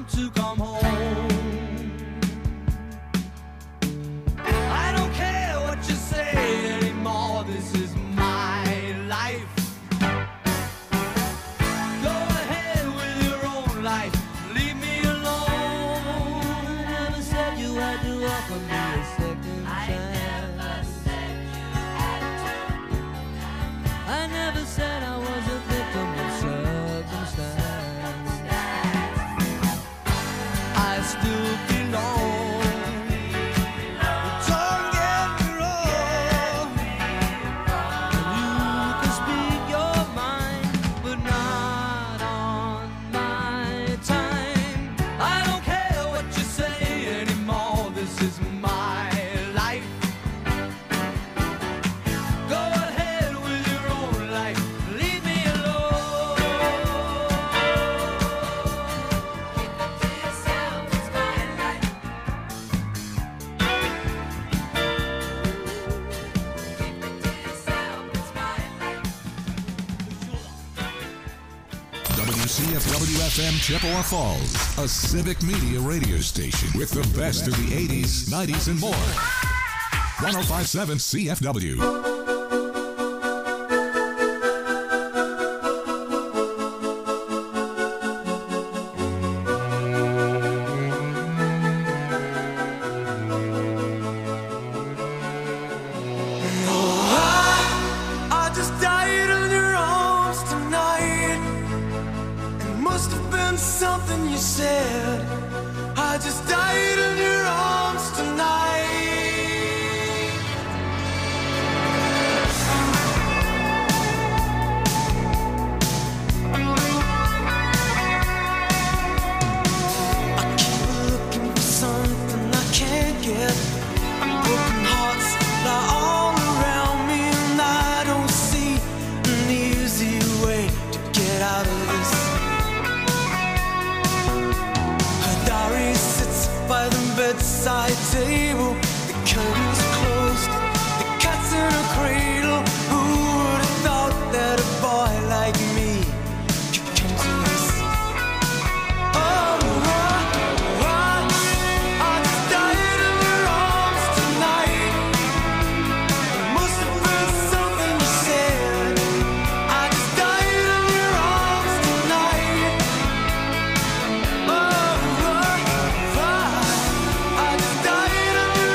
to come home. I don't care what you say anymore, this is my life. Go ahead with your own life, leave me alone. I never said you had to offer me a second chance. I never said I was a victim of circumstance. I still belong. Don't get me wrong. You can speak your mind, but not on my time. I don't care what you say anymore, this is my life. Go ahead with your own life, leave me alone. Keep it to yourself, it's my life. Keep it to yourself, it's my life. WCFW-FM Chippewa Falls, a civic media radio station with the best of the 80s, 90s, and more. 105.7 CFW. I just died in your arms tonight. It must have been something you said. I just died in your arms tonight. I keep looking for something I can't get. Broken hearts lie all around me, and I don't see an easy way to get out of this. Her diary sits by the bedside table. The curtains are closed, the cat's in a cradle. Who would have thought that a boy like me could come to this? Oh, I just died in your arms tonight. It must have been something you said. I just died in your arms tonight. Oh, I just died in your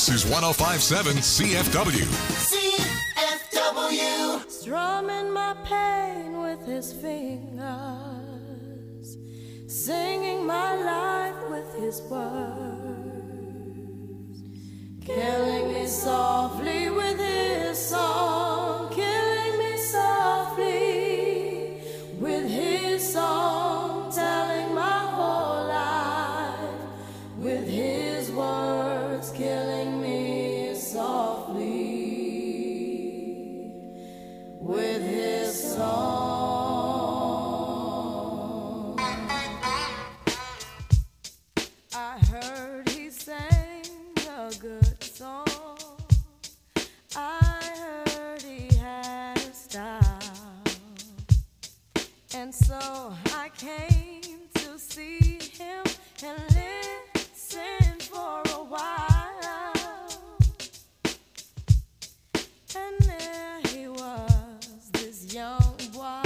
This is 105.7 CFW. CFW. Strumming my pain with his fingers, singing my life with his words, killing me softly with his song, killing me softly with his song, telling my whole life with his words, killing me softly with his song. I heard he sang a good song. I heard he had a style. And so I came to see him and listen for a while. And there he was, this young boy,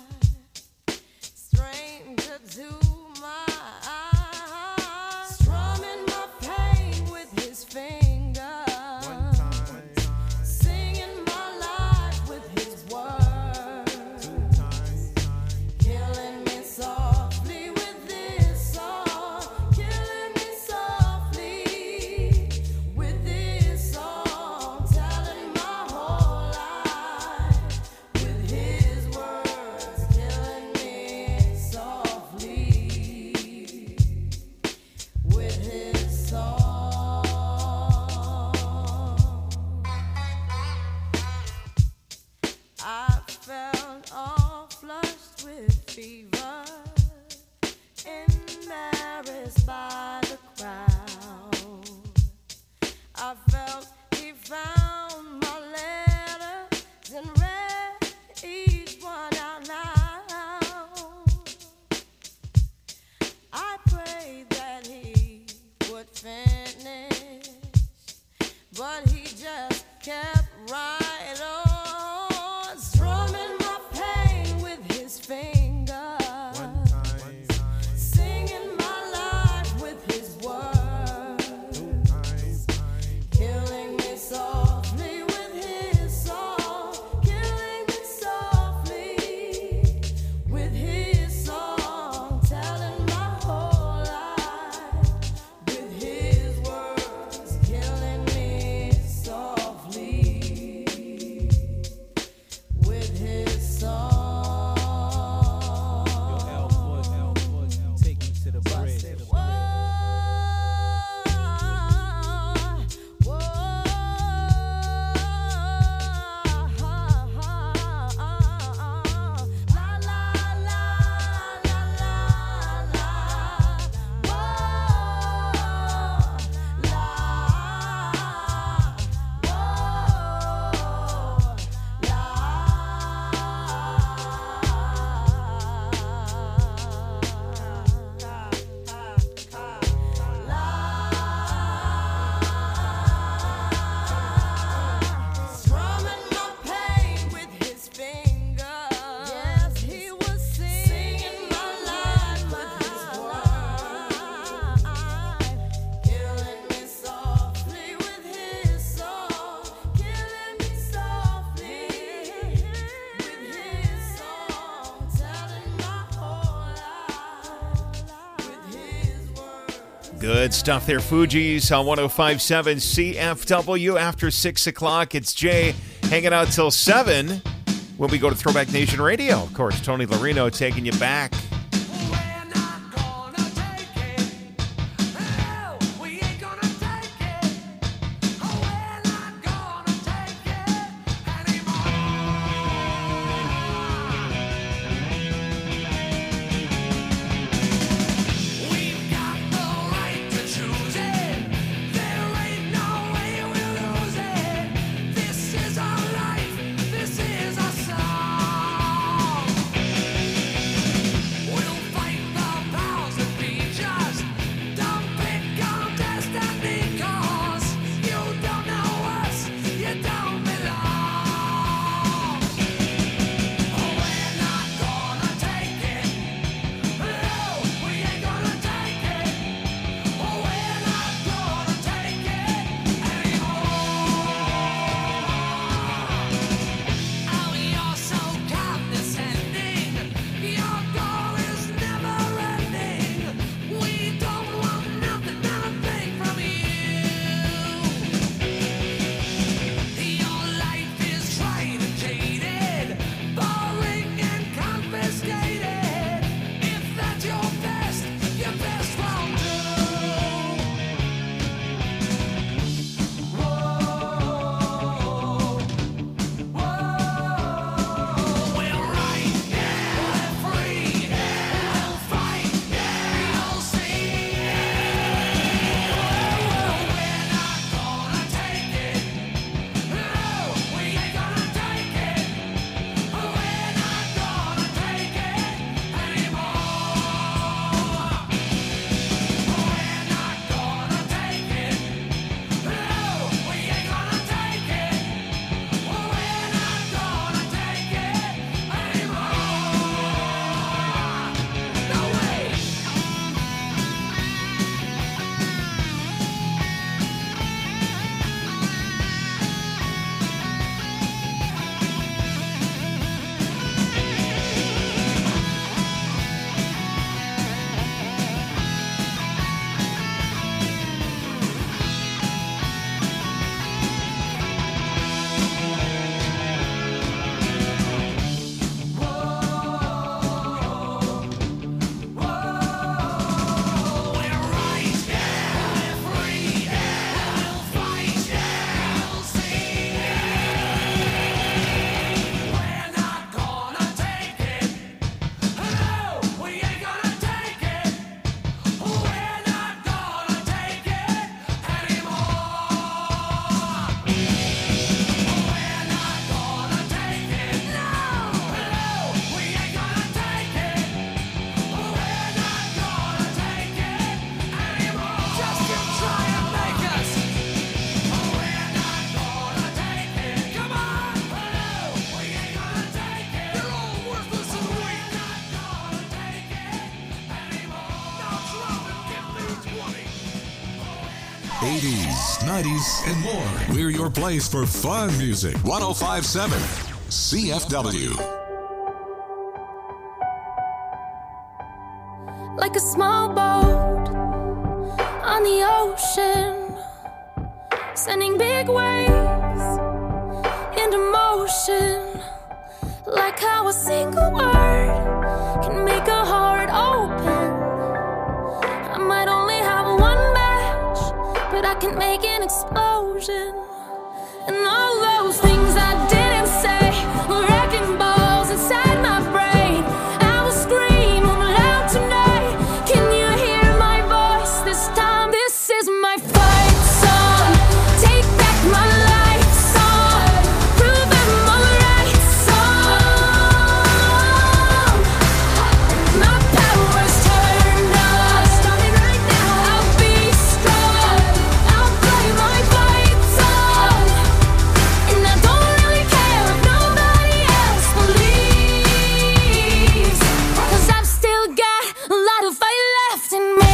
stranger to my eyes, strumming my pain with his fingers, singing my life with his words, killing me softly with this song, killing me softly with this song, telling my whole life with his words, killing me softly with his song. I felt all flushed with fever, embarrassed by the crowd. I felt he found my letters and read each one out loud. I prayed that he would finish, but he just kept right on, strumming my pain with his fingers, singing my life with his words, killing me softly with his song, killing me softly with his song, telling my whole life with his words, killing me softly with his song. Take me to the bridge. Whoa, whoa, la la la la la la, whoa, la, strumming my pain with his fingers. Yes, he was singing my life with his words, killing me softly with his song, killing me softly with his song, telling my whole life with his words. Good stuff there, Fugees on 105.7 CFW. After 6 o'clock, it's Jay hanging out till 7 when we go to Throwback Nation Radio. Of course, Tony Larino taking you back. We're not gonna take it. Hell, we ain't gonna take it. Oh, we're not gonna take it anymore. We've got the right to choose it. There ain't no way we'll lose it. This is our life. This is our song. 80s, 90s, and more. We're your place for fun music. 1057 CFW. Like a small boat on the ocean, sending big waves into motion. Like how a single word can make a heart open. I might only have one match, but I can make an explosion. And all those things I didn't say were wrecking balls inside my brain. I will scream loud tonight. Can you hear my voice this time? This is my fight song. Take back my life song. Prove I'm alright song. My power's turned on. Starting right now. I'll be strong. I'll play my fight song. And I don't really care if nobody else believes, 'cause I've still got a lot of fight left in me.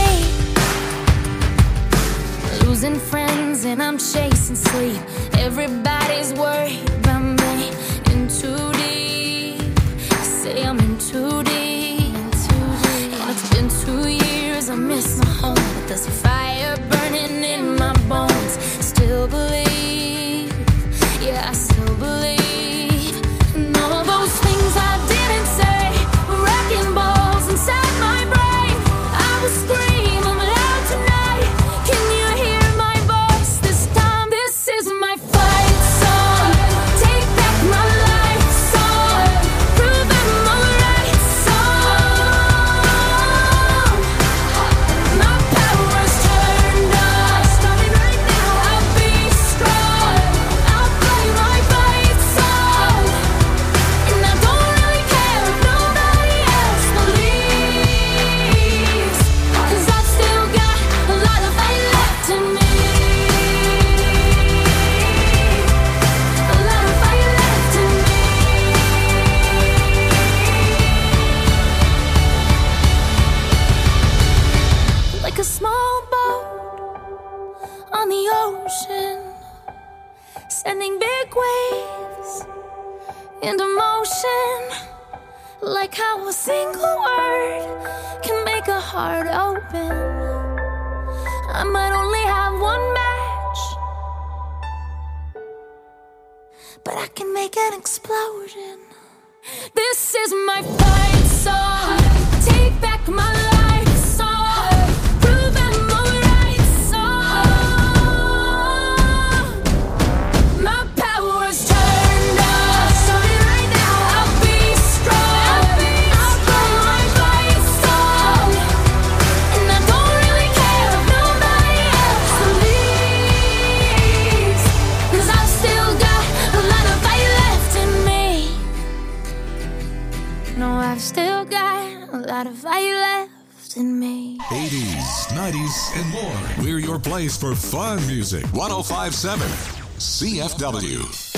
Losing friends and I'm chasing sleep. Everybody's worried about me. In too deep. Say I'm in too deep. And it's been 2 years. I miss my home, but there's a fire burning in my bones. Still believe. Yeah, I still believe. And all those things I didn't say were wrecking balls inside my brain. I will scream loud tonight. Can you hear my voice this time? This is my fight song. Take back my life song. Prove I'm alright song. My power's turned on. Starting right now. I'll be strong. I'll play my fight song. And I don't really care if nobody else believes, 'cause I've still got a lot of fight left in me. A lot of fight left in me. Like a small boat on the ocean, sending big waves into motion. Like how a single word can make a heart open. I might only have one match, but I can make an explosion. This is my fight song. Take back my life song. Prove I'm alright song. My power's turned on. Starting right now. I'll be strong. I'll play my fight song. And I don't really care if nobody else believes, 'cause I've still got a lot of fight left in me. No, I've still got a lot of fight left in me. 80s, 90s, and more. We're your place for fun music. 1057 CFW.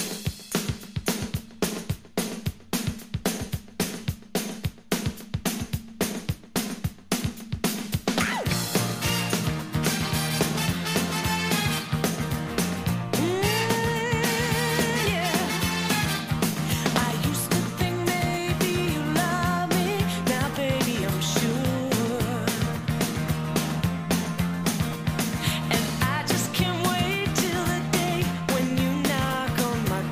I used to think maybe you love me. Now, baby, I'm sure. And I just can't wait till the day when you knock on my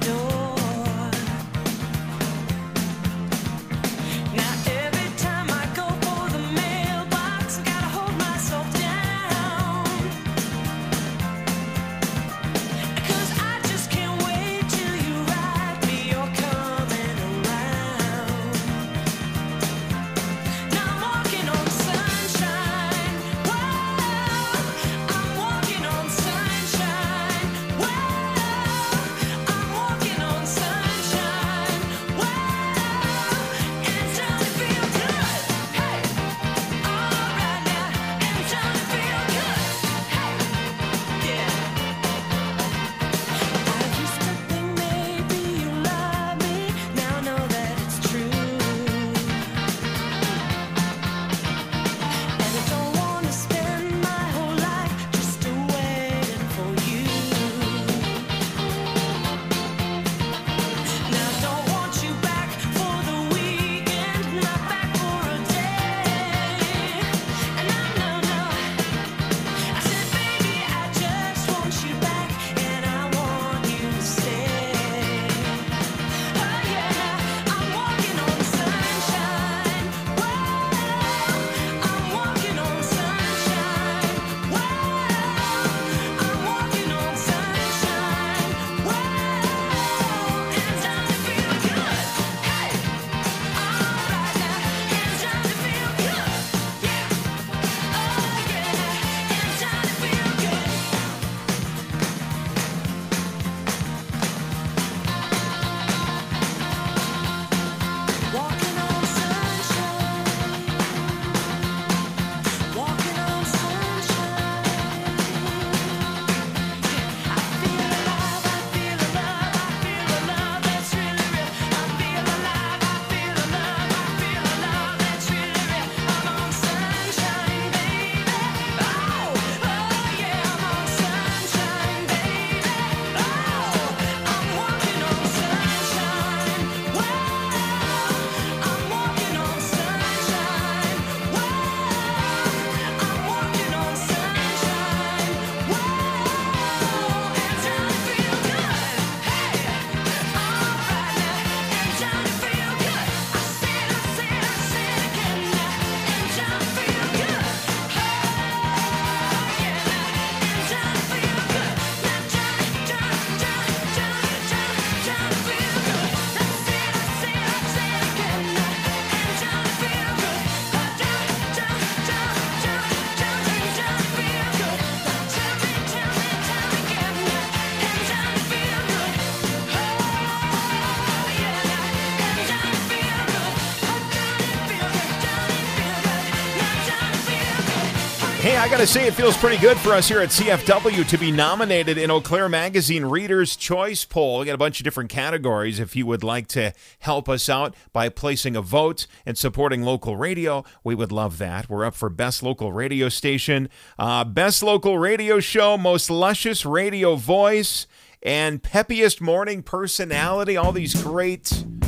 I got to say, it feels pretty good for us here at CFW to be nominated in Eau Claire Magazine Reader's Choice Poll. We got a bunch of different categories. If you would like to help us out by placing a vote and supporting local radio, we would love that. We're up for Best Local Radio Station, Best Local Radio Show, Most Luscious Radio Voice, and Peppiest Morning Personality. All these great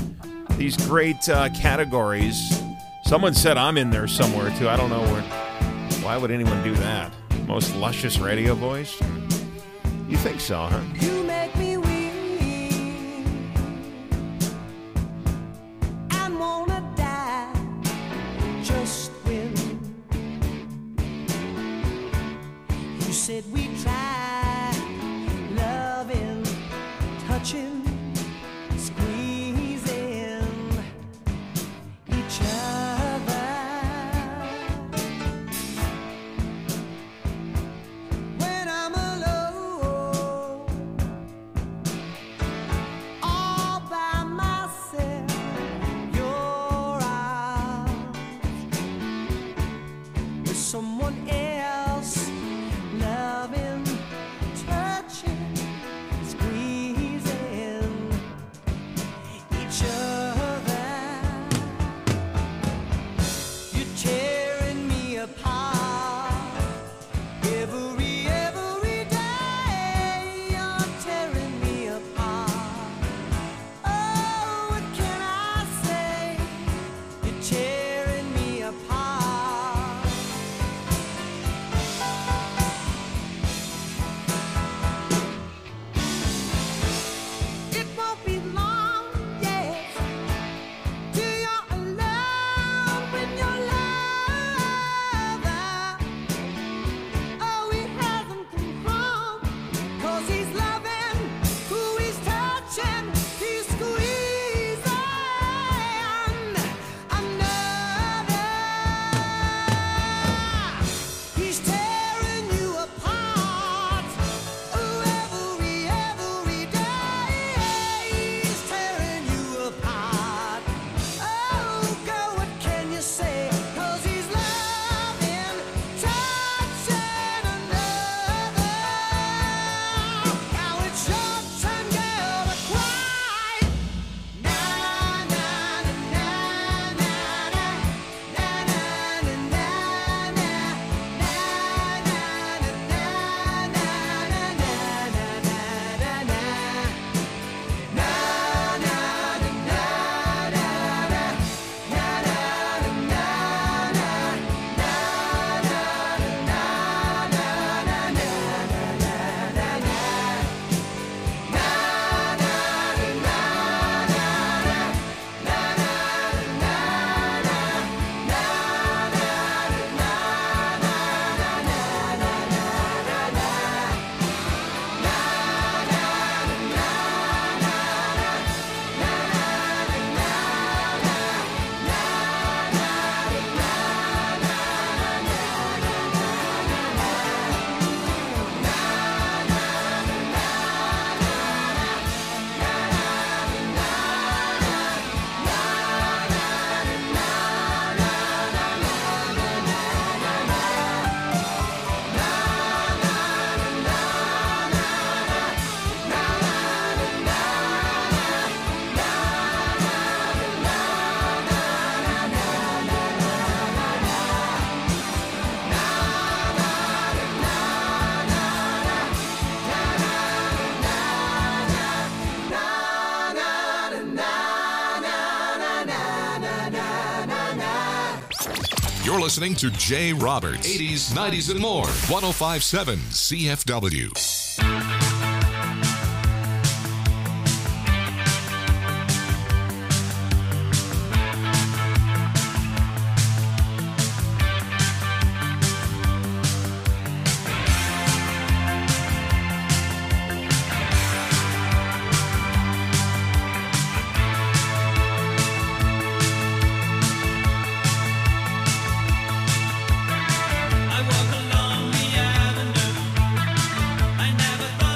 categories. Someone said I'm in there somewhere, too. I don't know where. Why would anyone do that? Most luscious radio voice? You think so, huh? You make me weak and wanna die just when you said we tried loving, touching, squeezing each other. When I'm alone, all by myself, your arms with someone else, loving, touching, squeezing each other. You're tearing me apart every day. You're tearing me apart. Oh, what can I say? You're tearing me apart. It won't be long, yes, till you're alone with your lover. Oh, he hasn't come home, 'cause he's loving who he's touching, he's squeezing another. He's tearing you apart. Oh, every day he's tearing you apart. Oh, girl, what can you say? 'Cause he's loving, touching another. Now it's your turn, girl, to cry. Na na na na na na na na na na na You're listening to Jay Roberts, 80s, 90s, and more. 105.7 CFW. I walk along the avenue. I never thought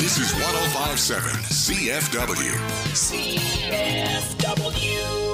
This is 105.7 CFW. CFW.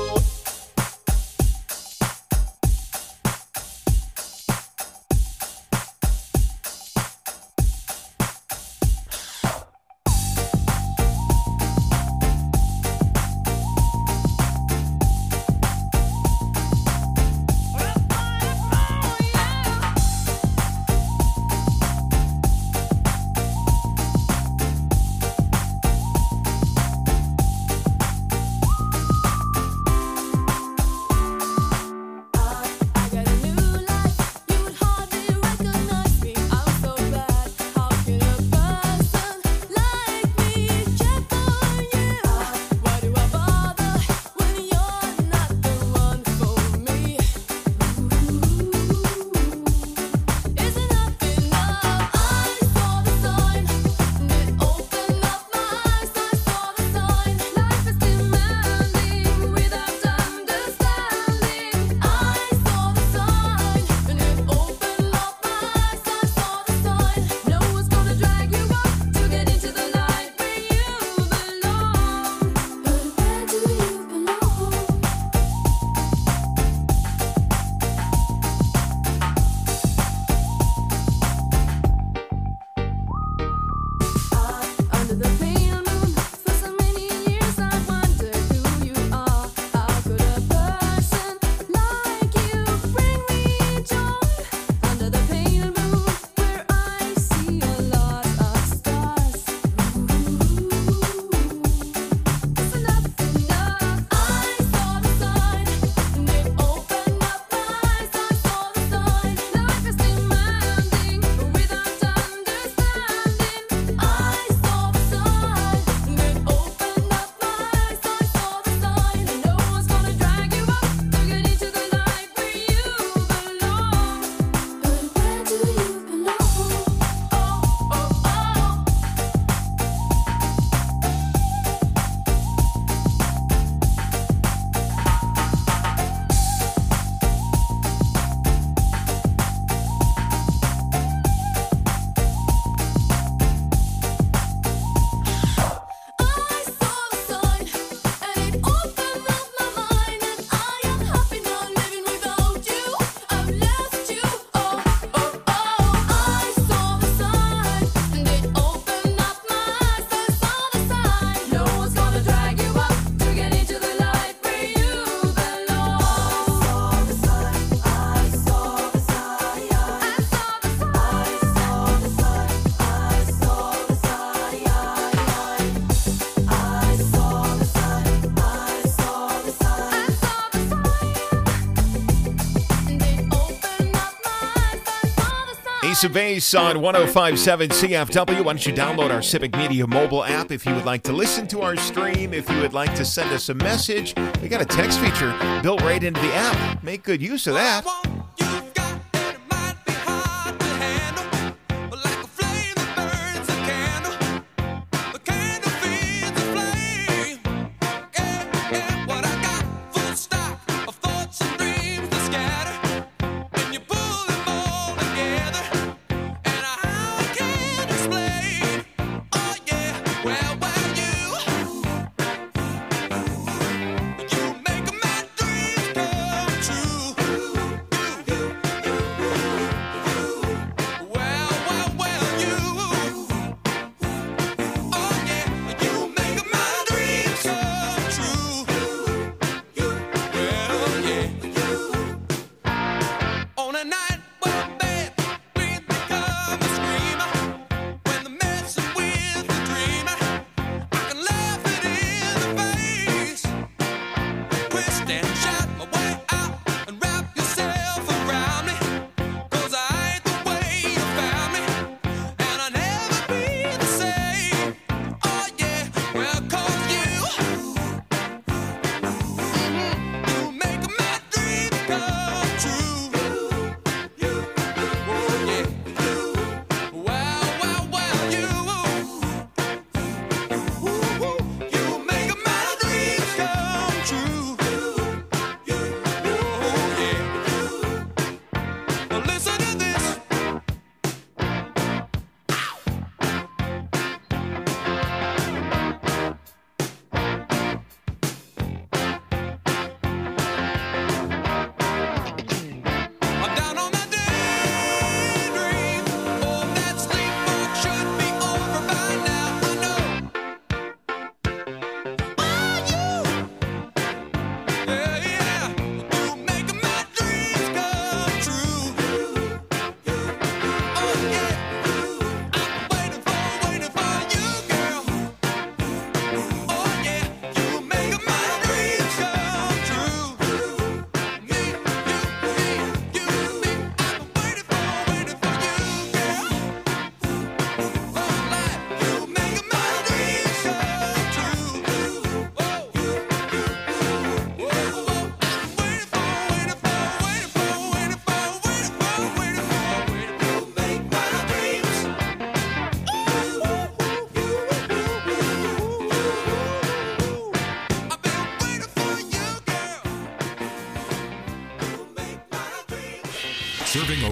Ace of Base on 105.7 CFW. Why don't you download our Civic Media mobile app if you would like to listen to our stream, if you would like to send us a message. We got a text feature built right into the app. Make good use of that.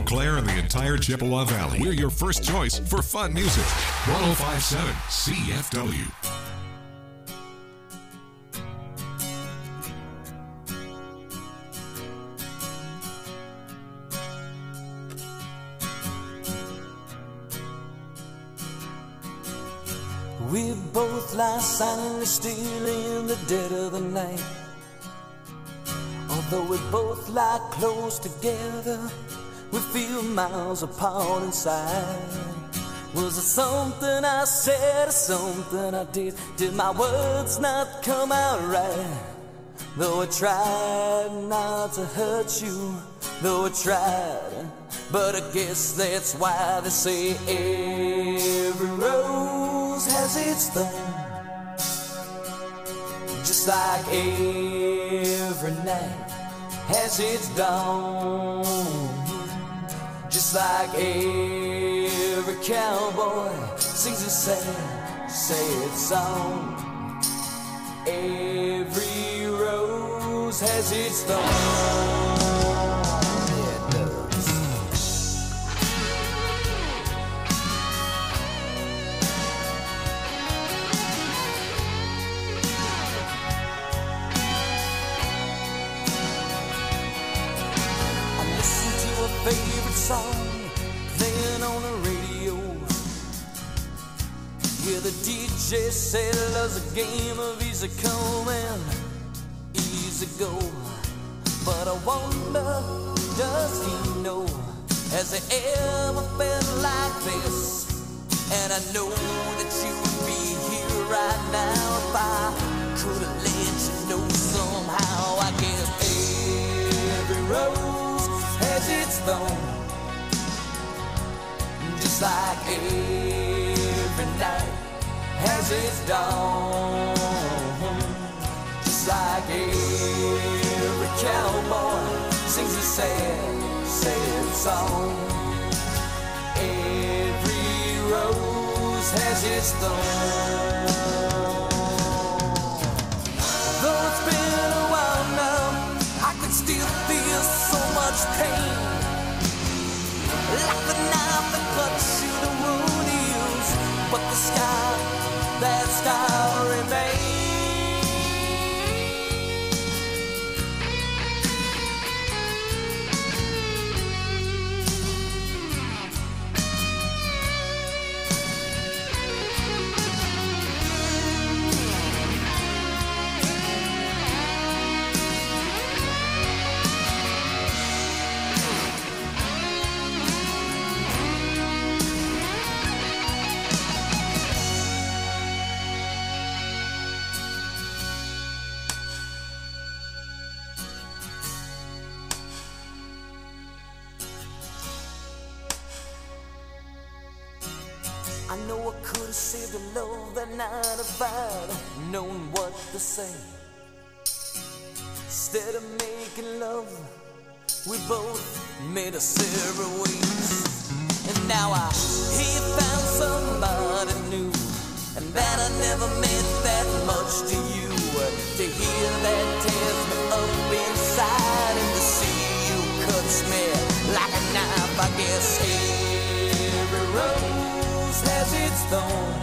Clair and the entire Chippewa Valley. We're your first choice for fun music. 105.7 CFW. We both lie silently still in the dead of the night. Although we both lie close together, we feel miles apart inside. Was it something I said or something I did? Did my words not come out right? Though I tried not to hurt you, though I tried, but I guess that's why they say every rose has its thorn. Just like every night has its dawn. Just like every cowboy sings a sad, sad song. Every rose has its thorn. Favorite song playing on the radio. Yeah, the DJ said love's a game of easy come and easy go. But I wonder, does he know? Has he ever felt like this? And I know that you would be here right now if I could have let you know somehow. I guess every rose has its thorn. Just like every night has its dawn. Just like every cowboy sings a sad, sad song. Every rose has its thorn. Though it's been a while now, I can still feel so much pain. Like the knife that cuts you, the wound heals, but the scar, that scar remains. I know I could have saved the love that night if I'd known what to say. Instead of making love, we both made us separate ways. And now I hear you found somebody new, and that I never meant that much to you. To hear that tears me up inside, and to see you cuts me like a knife. I guess every rose has its thorn.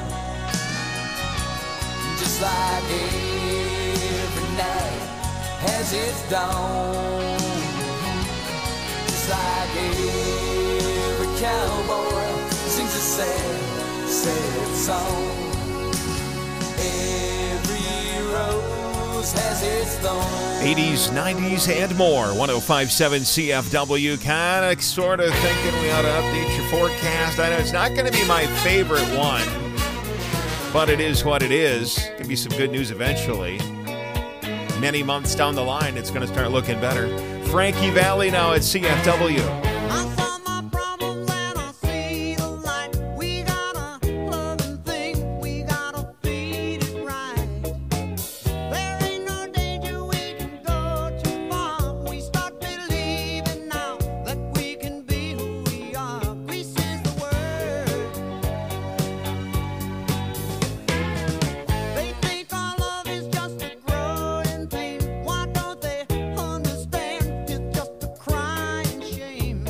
Just like every night has its dawn. Just like every cowboy sings a sad, sad song. Every rose has its thorn. 80s, 90s, and more. 105.7 CFW. Kind of, sort of thinking we ought to update your forecast. I know it's not going to be my favorite one, but it is what it is. Give you some good news eventually. Many months down the line, it's going to start looking better. Frankie Valli now at CFW. Why don't they understand? It's just a crying shame.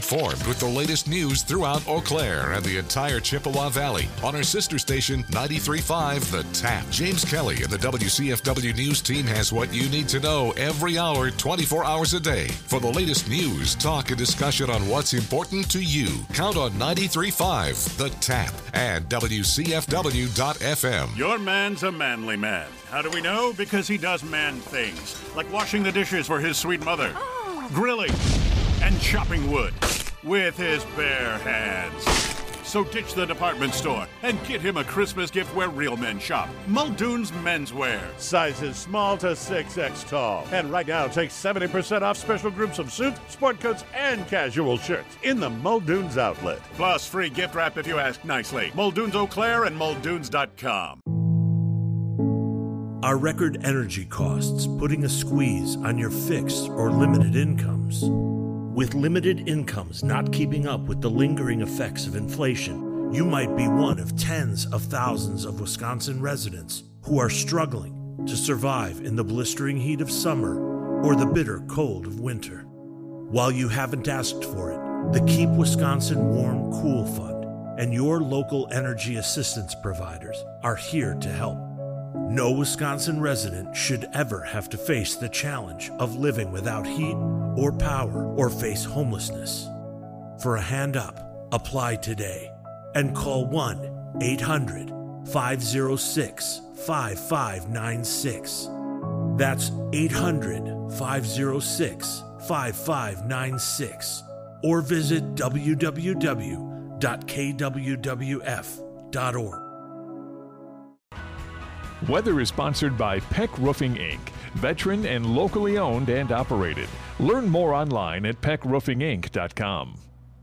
informed with the latest news throughout Eau Claire and the entire Chippewa Valley on our sister station 93.5 The Tap. James Kelly and the WCFW News team has what you need to know every hour, 24 hours a day. For the latest news, talk, and discussion on what's important to you, count on 93.5 The Tap and WCFW.FM. Your man's a manly man. How do we know? Because he does man things, like washing the dishes for his sweet mother, grilling, and chopping wood with his bare hands. So ditch the department store and get him a Christmas gift where real men shop. Muldoon's Menswear. Sizes small to 6X tall. And right now, take 70% off special groups of suits, sport coats, and casual shirts in the Muldoon's outlet. Plus free gift wrap if you ask nicely. Muldoon's Eau Claire and Muldoons.com. Are record energy costs putting a squeeze on your fixed or limited incomes? With limited incomes not keeping up with the lingering effects of inflation, you might be one of tens of thousands of Wisconsin residents who are struggling to survive in the blistering heat of summer or the bitter cold of winter. While you haven't asked for it, the Keep Wisconsin Warm Cool Fund and your local energy assistance providers are here to help. No Wisconsin resident should ever have to face the challenge of living without heat or power or face homelessness. For a hand up, apply today and call 1-800-506-5596. That's 800-506-5596. Or visit www.kwwf.org. Weather is sponsored by Peck Roofing, Inc., veteran and locally owned and operated. Learn more online at peckroofinginc.com.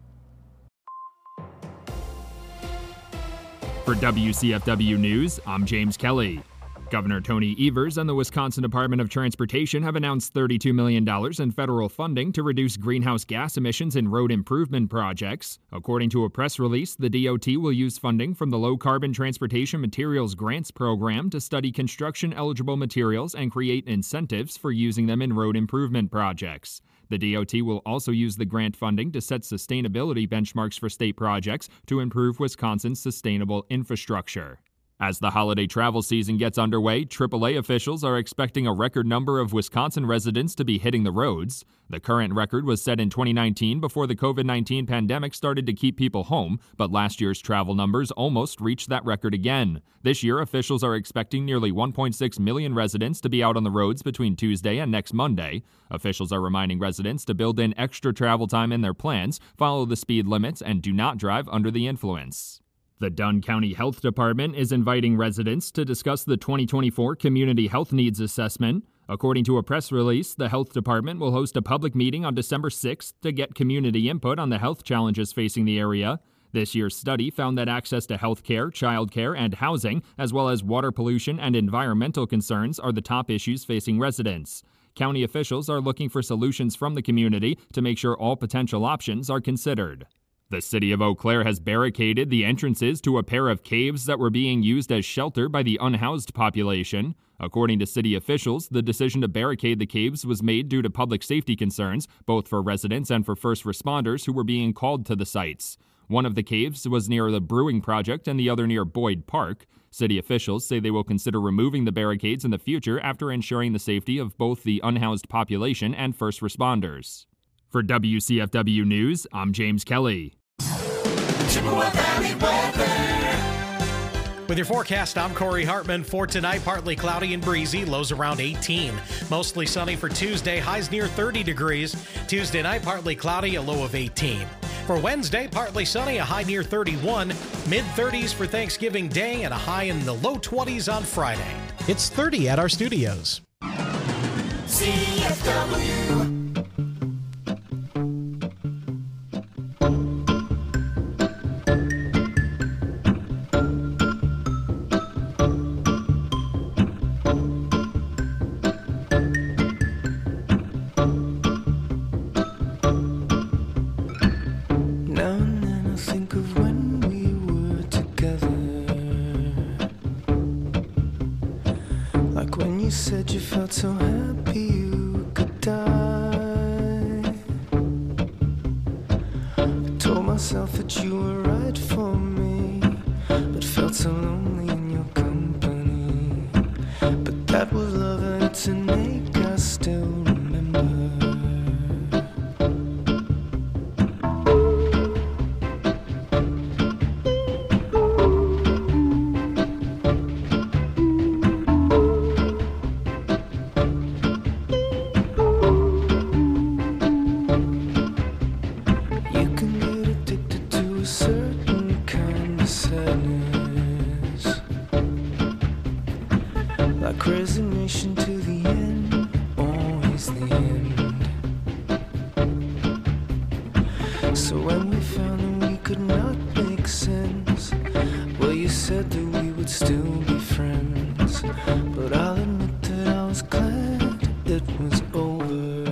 For WCFW News, I'm James Kelly. Governor Tony Evers and the Wisconsin Department of Transportation have announced $32 million in federal funding to reduce greenhouse gas emissions in road improvement projects. According to a press release, the DOT will use funding from the Low Carbon Transportation Materials Grants Program to study construction-eligible materials and create incentives for using them in road improvement projects. The DOT will also use the grant funding to set sustainability benchmarks for state projects to improve Wisconsin's sustainable infrastructure. As the holiday travel season gets underway, AAA officials are expecting a record number of Wisconsin residents to be hitting the roads. The current record was set in 2019 before the COVID-19 pandemic started to keep people home, but last year's travel numbers almost reached that record again. This year, officials are expecting nearly 1.6 million residents to be out on the roads between Tuesday and next Monday. Officials are reminding residents to build in extra travel time in their plans, follow the speed limits, and do not drive under the influence. The Dunn County Health Department is inviting residents to discuss the 2024 Community Health Needs Assessment. According to a press release, the Health Department will host a public meeting on December 6th to get community input on the health challenges facing the area. This year's study found that access to health care, child care, and housing, as well as water pollution and environmental concerns, are the top issues facing residents. County officials are looking for solutions from the community to make sure all potential options are considered. The city of Eau Claire has barricaded the entrances to a pair of caves that were being used as shelter by the unhoused population. According to city officials, the decision to barricade the caves was made due to public safety concerns, both for residents and for first responders who were being called to the sites. One of the caves was near the Brewing Project and the other near Boyd Park. City officials say they will consider removing the barricades in the future after ensuring the safety of both the unhoused population and first responders. For WCFW News, I'm James Kelly. Chippewa Valley weather. With your forecast, I'm Corey Hartman. For tonight, partly cloudy and breezy, lows around 18. Mostly sunny for Tuesday, highs near 30 degrees. Tuesday night, partly cloudy, a low of 18. For Wednesday, partly sunny, a high near 31. Mid-30s for Thanksgiving Day and a high in the low 20s on Friday. It's 30 at our studios. CFW. So happy you could die. myself that you were right for me, but felt so lonely in your company. But that was love and it's an ache I still remember. Resignation to the end, always the end. So when we found that we could not make sense, well, you said that we would still be friends. But I'll admit that I was glad it was over.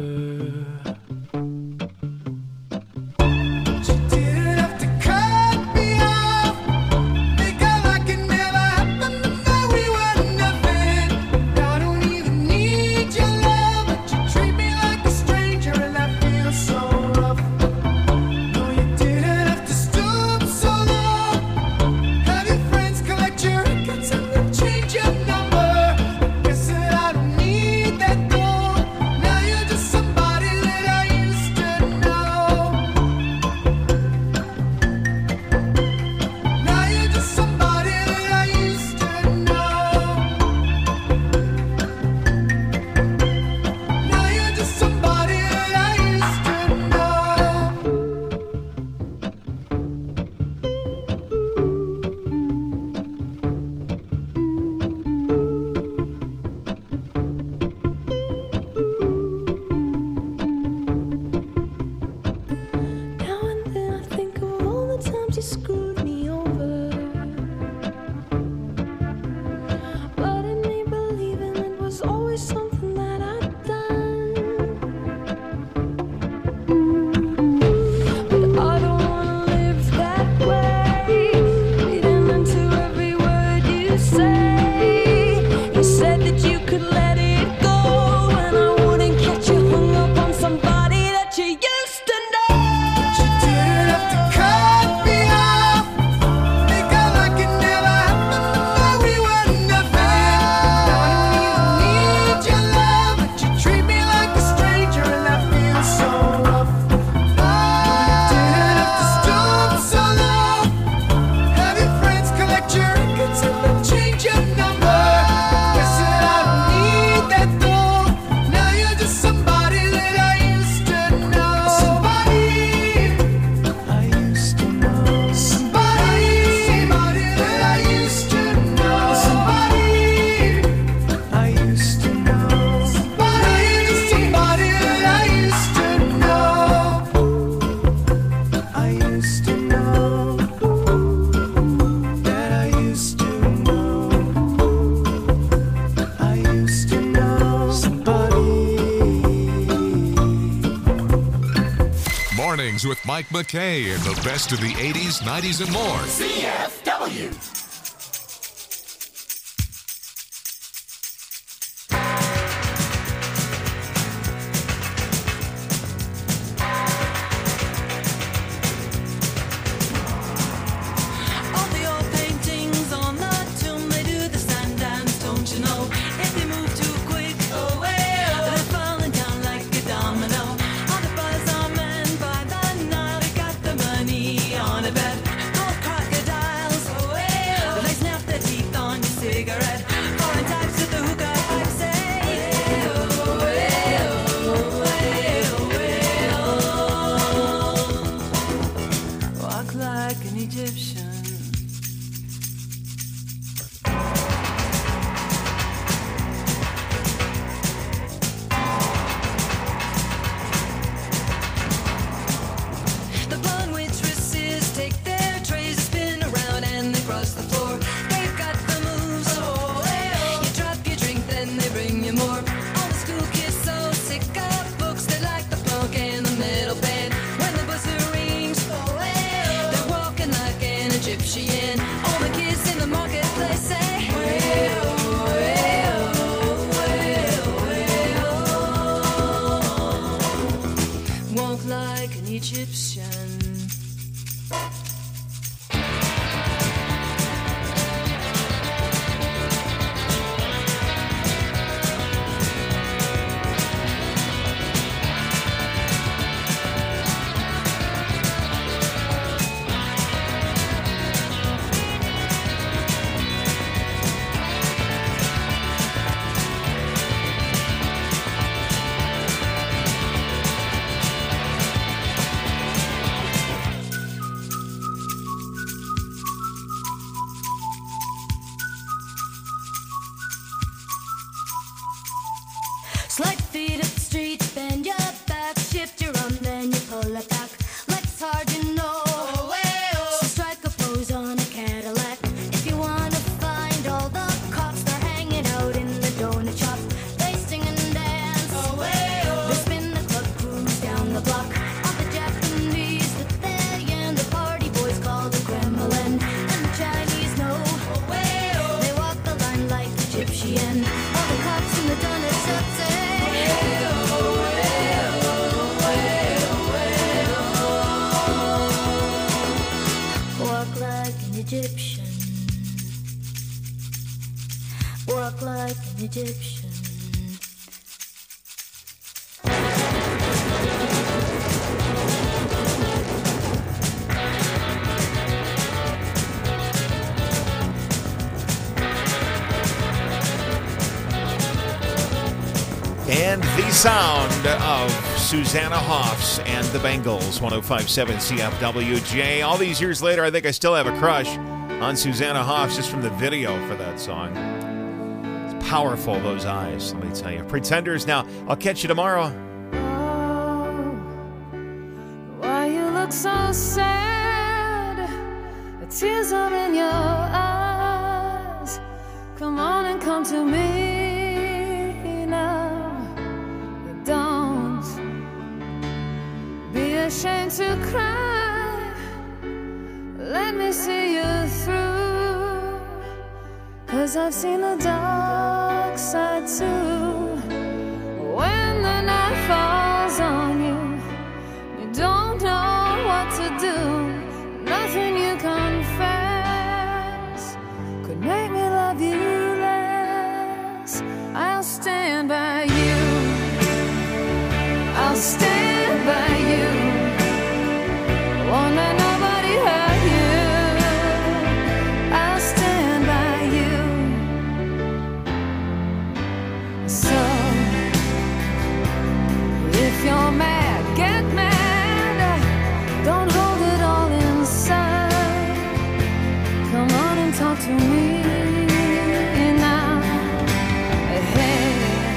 With Mike McKay and the best of the 80s, 90s, and more. CFW. On a bed, called crocodiles. Egyptian. All the cops in the donuts up walk like an Egyptian. Walk like an Egyptian. And the sound of Susanna Hoffs and the Bengals, 105.7 CFWJ. All these years later, I think I still have a crush on Susanna Hoffs just from the video for that song. It's powerful, those eyes, let me tell you. Pretenders now. I'll catch you tomorrow. Oh, why you look so sad? The tears are in your eyes. Come on and come to me now. Don't be ashamed to cry. Let me see you through. 'Cause I've seen the dark side too. When the night falls on you, you don't know what to do. Nothing you confess could make me love you less. I'll stand by you. I'll stand by you. Won't let nobody hurt you. I'll stand by you. So, if you're mad, get mad. Don't hold it all inside. Come on and talk to me now. Hey,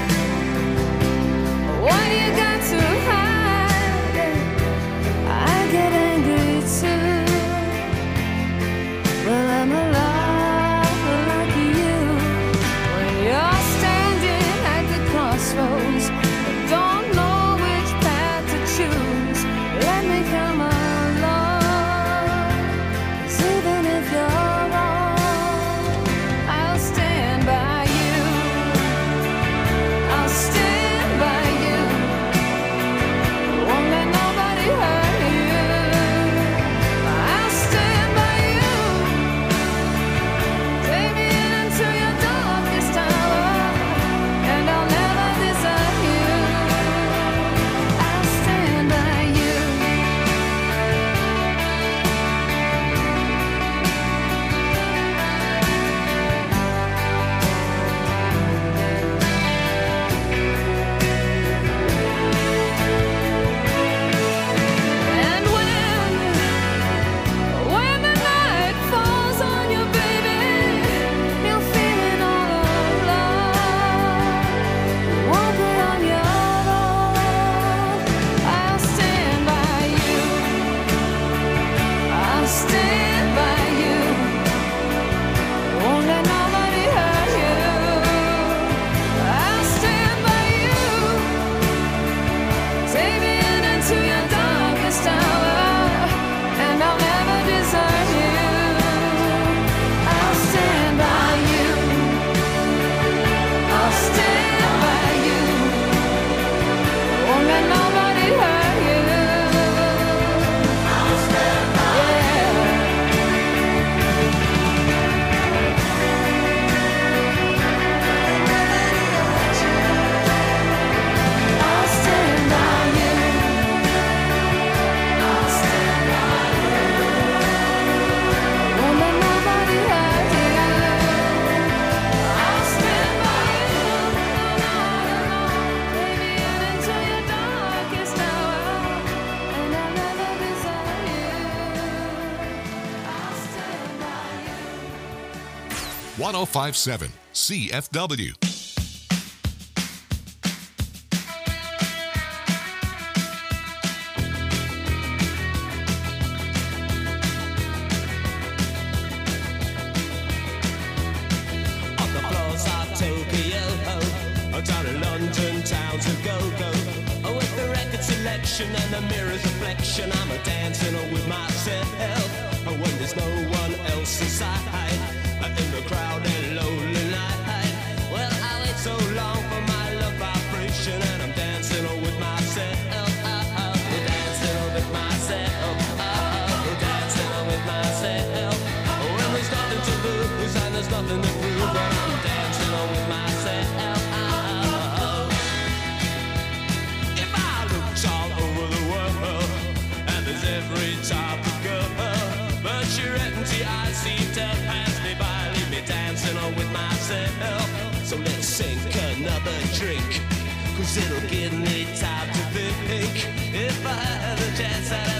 what you got to hide? I get angry too. Well, I'm a lot like you. When you're standing at the crossroads, don't know which path to choose. Let me come along. 'Cause even if you're wrong, I'll stand by you. I'll stand by you. Won't let nobody hurt you. I'll stand by you. Take me into your darkest hour, and I'll never desert you. I'll stand by you. And when the night falls on you, baby, you're feeling all alone. Won't be on your own. I'll stand by you. I'll stand by you. Won't let nobody hurt you. I'll stand by you. Take me into your darkest hour, and I'll never desert you. I'll stand by you. I'll stand by you. Won't let nobody hurt you. I'll stand by you. I'll stand by you. I'll stand by you. Won't let nobody hurt you. I'll stand by you. Take me into your darkest hour, and I'll never desert you. I'll stand by you. 1057 CFW. On the floors of Tokyo, down in London town to go. With the record selection and the mirror's reflection, I'm a dancing with myself. When there's no one else inside, in the crowded lonely night. Well, there's nothing to prove, but I'm dancing on with myself. If I looked all over the world, and there's every type of girl, but your empty eyes seem to pass me by, leave me dancing on with myself. So let's sink another drink, 'cause it'll give me time to think. If I had the chance that